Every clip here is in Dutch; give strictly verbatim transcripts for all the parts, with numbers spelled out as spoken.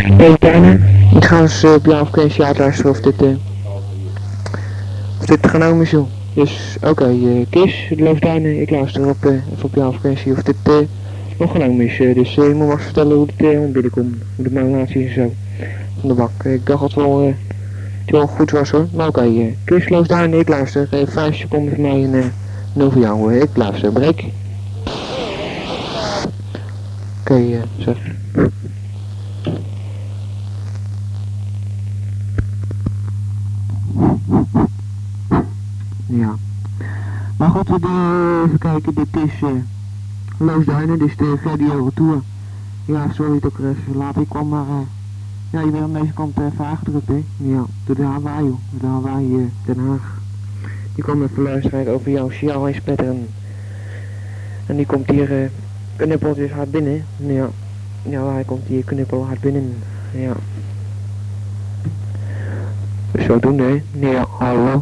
Hey Tijnen, ik ga eens uh, op jouw frequentie uitluisteren of dit, uh, of dit genomen is, joh. Dus oké, okay, uh, Kis, Loosduinen, ik luister op, uh, even op jouw frequentie of dit uh, nog genomen is. Uh, dus uh, je moet maar eens vertellen hoe dit uh, binnenkomt, hoe de modulatie is en zo. Van de bak. Uh, ik dacht dat het wel, uh, het wel goed was hoor. Maar oké, okay, uh, Kis, Loosduinen, ik luister. Uh, vijf seconden voor mij en uh, nul voor jou. Uh, ik luister, break. Oké, okay, uh, zeg. Ja. Maar goed, we uh, even kijken, dit is uh, Loosduinen, dit is de Gerdio Retour. Ja, sorry dat ik er even later kwam, maar uh, ja, je bent aan deze kant even aangedrukt, hè. Ja, door de Hawaii, joh. Door de Hawaii uh, Den Haag. Die kwam even luisteren over jouw Ciao en spetteren. En die komt hier, uh, knuppelt dus hard binnen. Ja, ja, hij komt hier knuppel hard binnen. Ja. Zodoende, hè. Ja, hallo.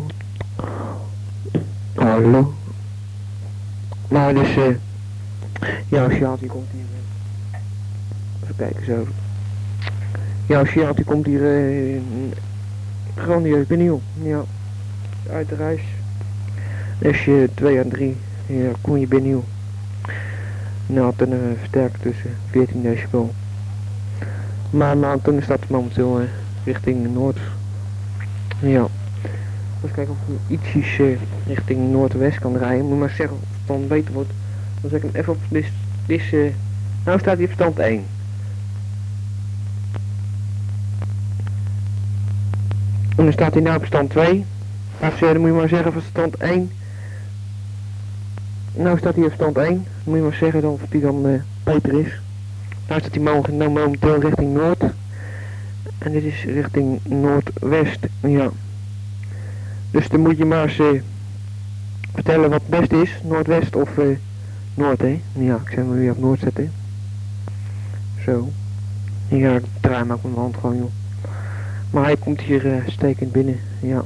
Hallo. Nou, dus, uh, jouw Sjaat die komt hier, uh, even kijken zo. Jouw Sjaat die komt hier, uh, grandieus binnen, joh. Ja, uit de reis. Als je twee en drie, ja, kom je binnen, joh. Nou, dan uh, versterken tussen veertien decibel. Maar nou, dan staat het momenteel uh, richting noord. Ja. Eens kijken of ik ietsjes uh, richting noordwest kan draaien. Moet maar zeggen of het dan beter wordt. Dan zet ik hem even op dit, dit uh, nou staat hij op stand één. En dan staat hij nou op stand twee. Of dan moet je maar zeggen van stand één. Nou staat hij op stand één. Dan moet je maar zeggen dan of hij dan uh, beter is. Nou staat hij nou momenteel richting noord. En dit is richting noordwest. Ja. Dus dan moet je maar eens uh, vertellen wat het beste is. Noordwest of uh, noord, hè. Ja, ik zal hem weer op noord zetten. Zo. Ja, ik draai hem ook met mijn hand gewoon, joh. Maar hij komt hier uh, stekend binnen. Ja.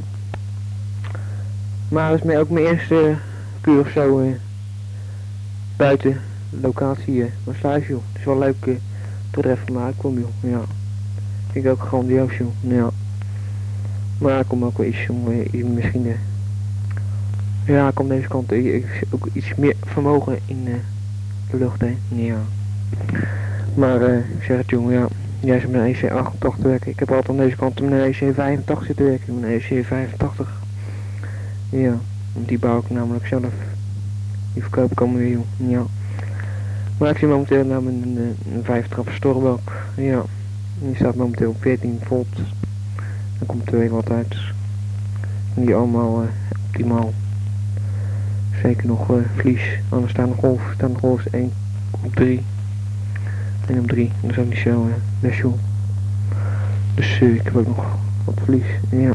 Maar dat is ook mijn eerste uh, kuur of zo uh, buiten locatie uh, maar sluis, joh. Het is wel leuk uh, tot er even maar uitkom, joh. Ja. Vind ik ook grandioos, joh. Ja. Maar ik kom ook wel iets om uh, misschien uh, ja, ik kom deze kant uh, ook iets meer vermogen in uh, de lucht, hè. Ja. Maar uh, ik zeg het, jongen, ja. Jij is met een E C achtentachtig werken. Ik heb altijd aan deze kant met een E C vijfentachtig zitten werken. Met een E C vijfentachtig. Ja, die bouw ik namelijk zelf. Die verkoop ik allemaal weer, joh. Ja. Maar ik zie momenteel namelijk een, een vijf trappen stormbak. Ja. Die staat momenteel op veertien volt. Dan komt er weer wat uit. En die allemaal uh, optimaal. Zeker nog uh, vlies. Anders staan de golf. Staan de golf één op drie. één op drie. Dat is ook niet zo uh, best, joh. Dus uh, ik heb ook nog wat vlies. Ja.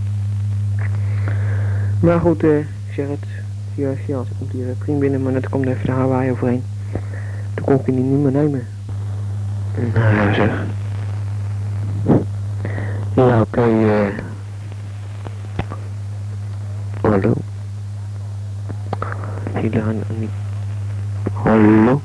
Maar goed, uh, ik zeg het. Ja, ja, ze komt hier uh, prima binnen, maar net komt even de Hawaii overheen. Toen kon ik die niet meer nemen. Nou ja, zeg. Ja, oké, okay, uh... hallo. Zie daar niet. Hallo.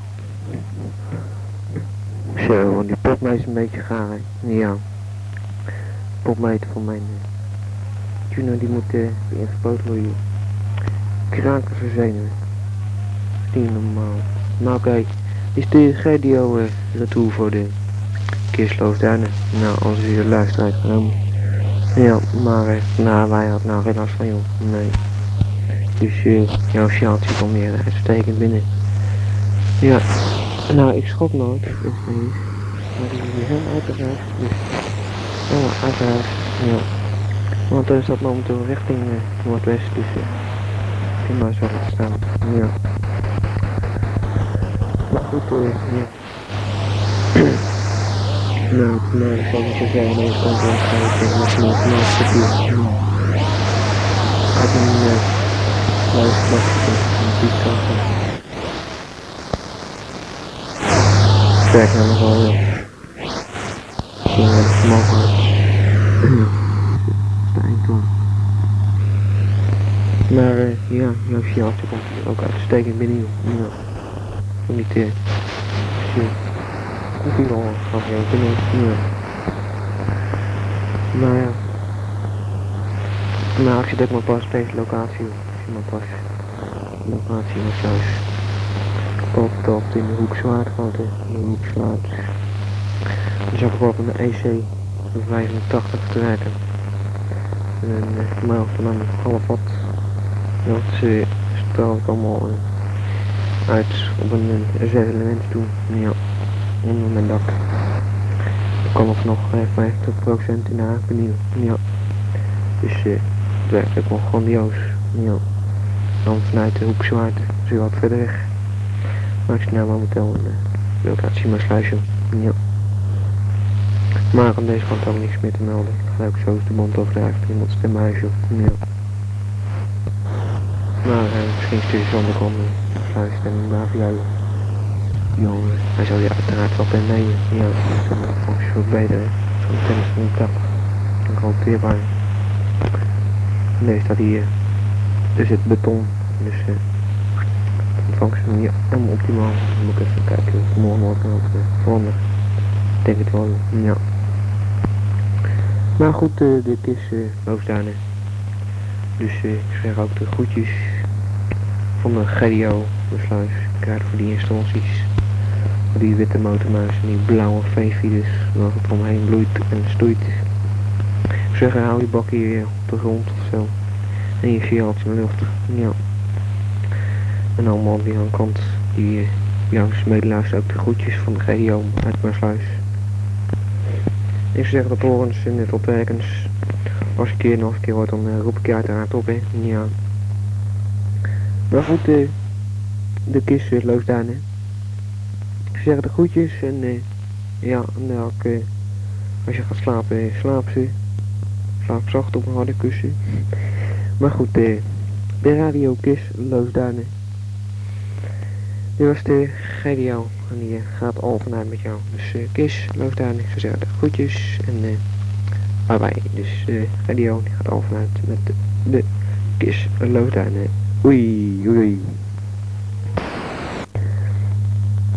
Zo, want die potmeter is een beetje gaar, hè. Ja. Potmeter van mijn uh, tuner, die moet uh, weer ingespoten worden. Kraken zijn zenuwen. Dat is niet normaal. Nou kijk, dit is de Gerdio uh, retour voor de Kis Loosduinen. Nou, als u de luisteraar genomen. Ja, maar uh, nou, wij hadden nou geen last van, joh. Nee. Dus uh, jouw sjaaltje komt weer uitstekend binnen. Ja, nou ik schot nooit. Dat is niet. Maar die is heel uiteraard. Dus, ja, uiteraard. Ja. Want er staat momenteel richting uh, noordwest, dus uh, prima is wel te staan. Ja. Maar goed, uh, ja. Nou, maar ik zal niet zo zeggen, deze kant wel gaan we tegen wat nog naast het papier. Uit een uh, luisterplastic en die kant. Kijk nou nog wel, ja. Ja, dat is mogelijk. Stijnklaar. Maar uh, ja, jouw sjaaltje komt hier ook uitstekend binnen, joh. Ja. Van niet uh, dus, uh, komt hier al, gaat hij ook binnen. Ja. zit ook maar pas op deze locatie. Ik zie maar pas locatie in het huis. Altijd altijd in de hoek zwaard gehad, in de hoek zwaard. Dus ik op een E C vijfentachtig te werken. En uh, maar van een half wat. Dat uh, straal ik allemaal uh, uit op een uh, zes elementen toe. Ja, onder mijn dak. Ik kan nog nog uh, vijftig procent in de haakpaneel. Ja. Dus uh, het werkt ook wel grandioos. Ja. Dan vanuit de hoek zwaard, zo wat verder weg. Maar ik snel momenteel een uh, locatie maar sluisje. Ja. Maar aan deze kant ook niks meer te melden. Ik ga ook zo de mond overdragen in het stemhuisje. Ja. Maar uh, misschien stuur je zonder komen. Sluisstem maar voor jou. Jongen, hij zal je uiteraard wel bij nemen. Ja, dat is een functie verbeteren. Zo'n tennis van de tap. Dan garanteerbaar. Nee, staat hier. Er zit beton. Dus uh, de ontvangst is niet helemaal optimaal. Dan moet ik even kijken of het morgen wordt uh, veranderd. Ik denk het wel. Ja. Maar goed, uh, dit is uh, Loosduinen. Dus uh, ik zeg ook de groetjes van de G D O, de sluis. Ik krijg voor die instanties. Voor die witte motormuis en die blauwe veefiles, waar het omheen bloeit en stoeit. Ik zeg, hou die bak hier op de grond of zo. En je ziet altijd in de lucht. Ja. En allemaal die aan de kant, die uh, ja, medeluisteren ook de groetjes van de G D O uit mijn sluis. Ik zeg dat horens en net opwerkens. Als ik keer nog eens een keer hoort, dan uh, roep ik je uiteraard op, hè. Ja. Maar goed, uh, de kist weer Loosduinen. Ik zeg de groetjes en uh, ja, en dan ook, uh, als je gaat slapen, uh, slaap ze. Slaap zacht op een harde kussen. Maar goed, uh, de radio kist Loosduinen. Dit was de G D O en die uh, gaat al vanuit met jou. Dus uh, Kis, Loosduinen, ik zou zeggen de groetjes en uh, bye bye. Dus uh, G D O die gaat al vanuit met de, de Kis Loosduinen. Oei, oei.